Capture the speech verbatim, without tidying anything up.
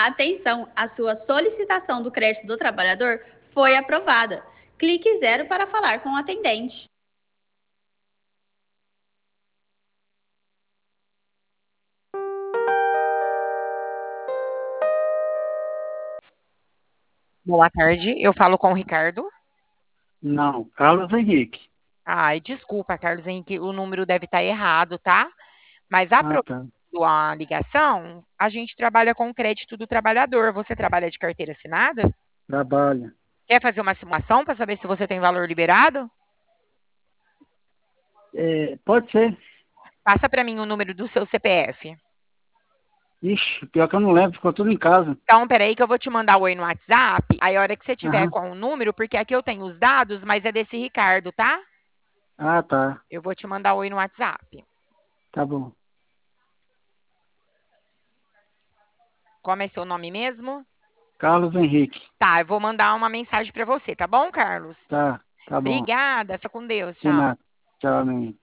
Atenção, a sua solicitação do crédito do trabalhador foi aprovada. Clique zero para falar com o atendente. Boa tarde, eu falo com o Ricardo. Não, Carlos Henrique. Ai, desculpa, Carlos Henrique, o número deve estar errado, tá? Mas Ah, tá. aprovando a ligação, a gente trabalha com o crédito do trabalhador. Você trabalha de carteira assinada? Trabalha. Quer fazer uma simulação para saber se você tem valor liberado? É, pode ser. Passa para mim o número do seu C P F. Ixi, pior que eu não lembro, ficou tudo em casa. Então, peraí que eu vou te mandar o oi no WhatsApp. Aí, a hora que você tiver Aham. com o número, porque aqui eu tenho os dados, mas é desse Ricardo, tá? Ah, tá. Eu vou te mandar o oi no WhatsApp. Tá bom. Como é seu nome mesmo? Carlos Henrique. Tá, eu vou mandar uma mensagem para você, tá bom, Carlos? Tá, tá bom. Obrigada, fica com Deus, De tchau. nada. Tchau, amém.